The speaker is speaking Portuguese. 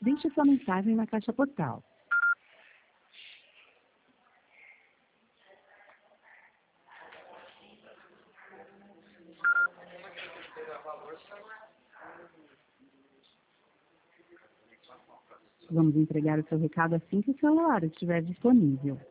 Deixe sua mensagem na caixa postal. Vamos entregar o seu recado assim que o celular estiver disponível.